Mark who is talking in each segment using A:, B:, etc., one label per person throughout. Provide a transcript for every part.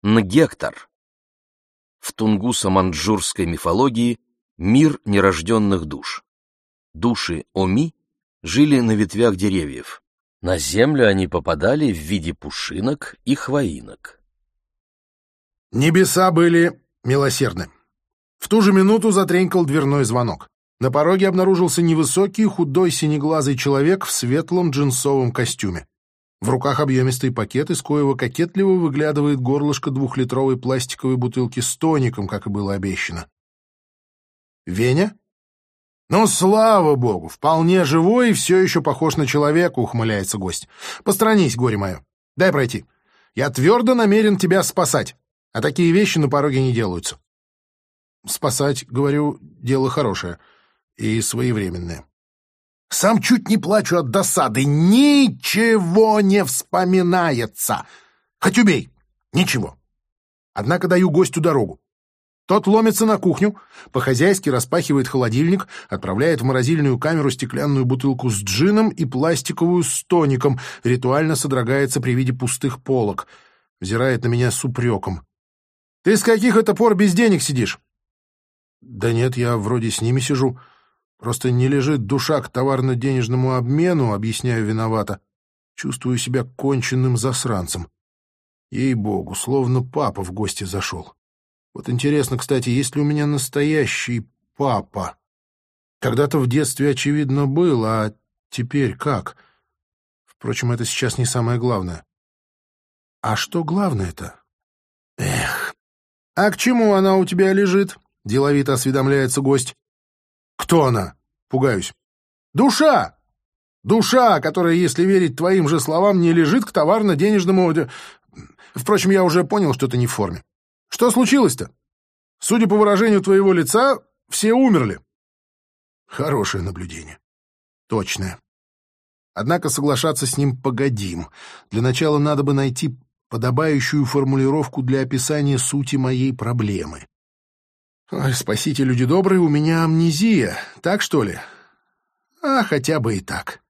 A: Нгектор. В тунгуссо-маньчжурской мифологии мир нерожденных душ. Души Оми жили на ветвях деревьев. На землю они попадали в виде пушинок и хвоинок.
B: Небеса были милосердны. В ту же минуту затренькал дверной звонок. На пороге обнаружился невысокий, худой, синеглазый человек в светлом джинсовом костюме. В руках объемистый пакет, из коего кокетливо выглядывает горлышко 2-литровой пластиковой бутылки с тоником, как и было обещано. «Веня?» «Ну, слава богу, вполне живой и все еще похож на человека», — ухмыляется гость. «Посторонись, горе мое. Дай пройти. Я твердо намерен тебя спасать, а такие вещи на пороге не делаются». «Спасать, говорю, дело хорошее и своевременное». Сам чуть не плачу от досады. Ничего не вспоминается. Хоть убей. Ничего. Однако даю гостю дорогу. Тот ломится на кухню, по-хозяйски распахивает холодильник, отправляет в морозильную камеру стеклянную бутылку с джином и пластиковую с тоником, ритуально содрогается при виде пустых полок, взирает на меня с упреком. «Ты с каких это пор без денег сидишь?» «Да нет, я вроде с ними сижу. Просто не лежит душа к товарно-денежному обмену, объясняю виновато. Чувствую себя конченным засранцем. Ей-богу, словно папа в гости зашел. Вот интересно, кстати, есть ли у меня настоящий папа? Когда-то в детстве, очевидно, был, а теперь как? Впрочем, это сейчас не самое главное. А что главное-то? Эх, а к чему она у тебя лежит? Деловито осведомляется гость. Кто она? Пугаюсь. Душа! Душа, которая, если верить твоим же словам, не лежит к товарно-денежному... Впрочем, я уже понял, что ты не в форме. Что случилось-то? Судя по выражению твоего лица, все умерли. Хорошее наблюдение. Точное. Однако соглашаться с ним погодим. Для начала надо бы найти подобающую формулировку для описания сути моей проблемы. Ой, спасите, люди добрые, у меня амнезия. Так, что ли? А, хотя бы и так.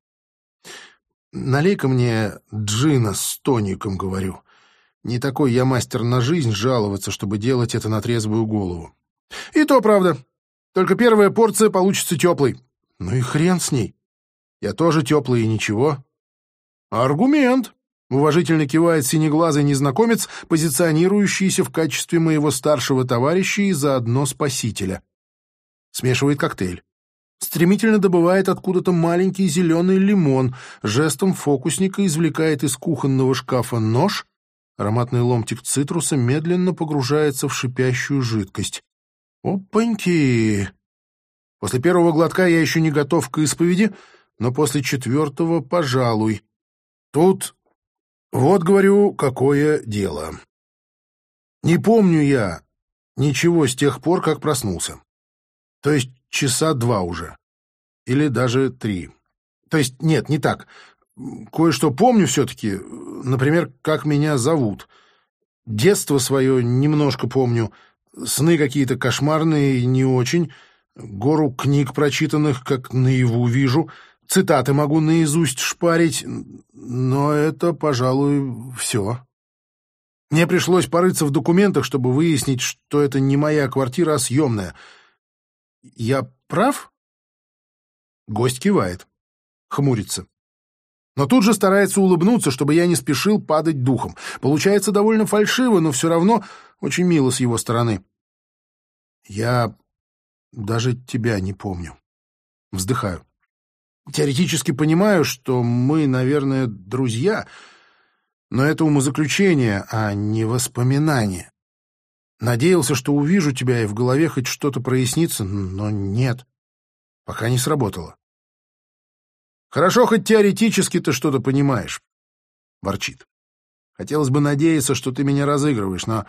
B: Налей-ка мне джина с тоником, говорю. Не такой я мастер на жизнь жаловаться, чтобы делать это на трезвую голову. И то правда. Только первая порция получится теплой. Ну и хрен с ней. Я тоже теплый и ничего. Аргумент. Уважительно кивает синеглазый незнакомец, позиционирующийся в качестве моего старшего товарища и заодно спасителя. Смешивает коктейль. Стремительно добывает откуда-то маленький зеленый лимон, жестом фокусника извлекает из кухонного шкафа нож, ароматный ломтик цитруса медленно погружается в шипящую жидкость. Опаньки! После первого глотка я еще не готов к исповеди, но после 4-го, пожалуй. Тут... Вот, говорю, какое дело. Не помню я ничего с тех пор, как проснулся. То есть часа 2 уже. Или даже 3. То есть нет, не так. Кое-что помню все-таки. Например, как меня зовут. Детство свое немножко помню. Сны какие-то кошмарные, не очень. Гору книг прочитанных, как наяву вижу. Цитаты могу наизусть шпарить, но это, пожалуй, все. Мне пришлось порыться в документах, чтобы выяснить, что это не моя квартира, а съемная. Я прав? Гость кивает, хмурится. Но тут же старается улыбнуться, чтобы я не спешил падать духом. Получается довольно фальшиво, но все равно очень мило с его стороны. Я даже тебя не помню. Вздыхаю. Теоретически понимаю, что мы, наверное, друзья, но это умозаключение, а не воспоминание. Надеялся, что увижу тебя и в голове хоть что-то прояснится, но нет. Пока не сработало. Хорошо, хоть теоретически ты что-то понимаешь. Ворчит. Хотелось бы надеяться, что ты меня разыгрываешь, но...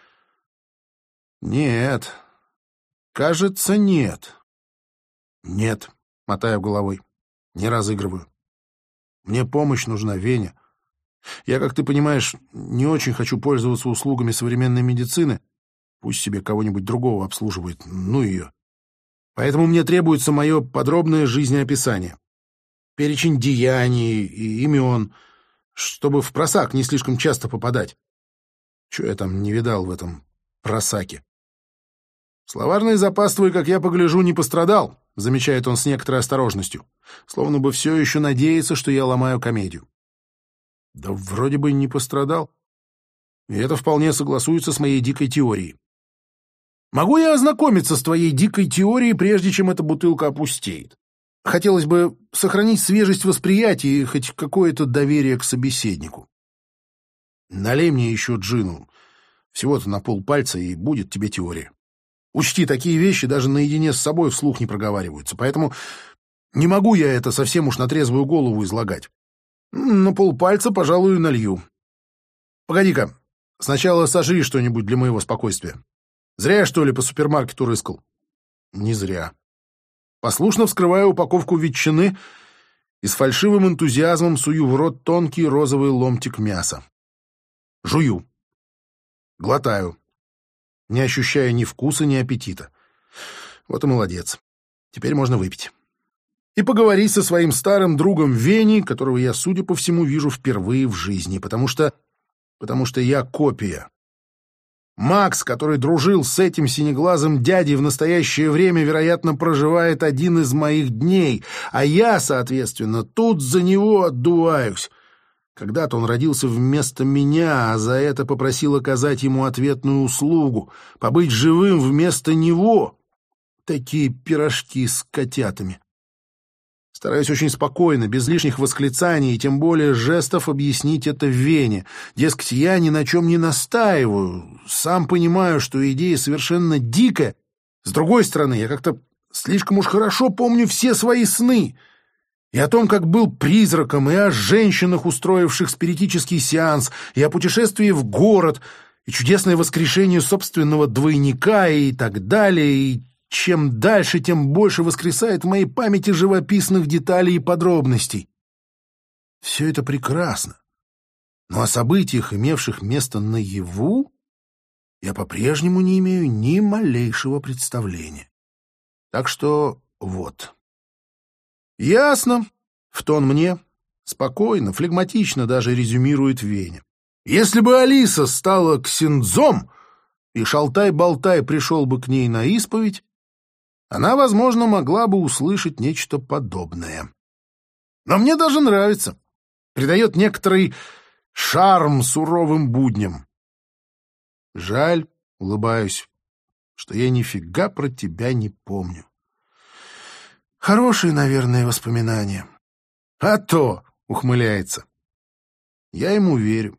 B: Нет. Кажется, нет. Нет, мотаю головой. Не разыгрываю. Мне помощь нужна, Веня. Я, как ты понимаешь, не очень хочу пользоваться услугами современной медицины. Пусть себе кого-нибудь другого обслуживает. Ну ее. Поэтому мне требуется мое подробное жизнеописание. Перечень деяний и имен, чтобы в просак не слишком часто попадать. Чего я там не видал в этом просаке? Словарный запас твой, как я погляжу, не пострадал, замечает он с некоторой осторожностью, словно бы все еще надеется, что я ломаю комедию. Да вроде бы не пострадал. И это вполне согласуется с моей дикой теорией. Могу я ознакомиться с твоей дикой теорией, прежде чем эта бутылка опустеет? Хотелось бы сохранить свежесть восприятия и хоть какое-то доверие к собеседнику. Налей мне еще джину. Всего-то на полпальца, и будет тебе теория. Учти, такие вещи даже наедине с собой вслух не проговариваются, поэтому не могу я это совсем уж на трезвую голову излагать. На полпальца, пожалуй, налью. Погоди-ка, сначала сожри что-нибудь для моего спокойствия. Зря я, что ли, по супермаркету рыскал? Не зря. Послушно вскрываю упаковку ветчины и с фальшивым энтузиазмом сую в рот тонкий розовый ломтик мяса. Жую. Глотаю, не ощущая ни вкуса, ни аппетита. Вот и молодец. Теперь можно выпить. И поговорить со своим старым другом Веней, которого я, судя по всему, вижу впервые в жизни, потому что я копия. Макс, который дружил с этим синеглазым дядей, в настоящее время, вероятно, проживает один из моих дней, а я, соответственно, тут за него отдуваюсь. Когда-то он родился вместо меня, а за это попросил оказать ему ответную услугу, побыть живым вместо него. Такие пирожки с котятами. Стараюсь очень спокойно, без лишних восклицаний и тем более жестов объяснить это Вене. Дескать, я ни на чем не настаиваю, сам понимаю, что идея совершенно дикая. С другой стороны, я как-то слишком уж хорошо помню все свои сны. И о том, как был призраком, и о женщинах, устроивших спиритический сеанс, и о путешествии в город, и чудесное воскрешение собственного двойника, и так далее, и чем дальше, тем больше воскресает в моей памяти живописных деталей и подробностей. Все это прекрасно, но о событиях, имевших место наяву, я по-прежнему не имею ни малейшего представления. Так что вот. «Ясно», — в тон мне, спокойно, флегматично даже резюмирует Веня. «Если бы Алиса стала ксензом, и Шалтай-Болтай пришел бы к ней на исповедь, она, возможно, могла бы услышать нечто подобное. Но мне даже нравится. Придает некоторый шарм суровым будням. Жаль, улыбаюсь, что я нифига про тебя не помню. Хорошие, наверное, воспоминания. А то, ухмыляется. Я ему верю.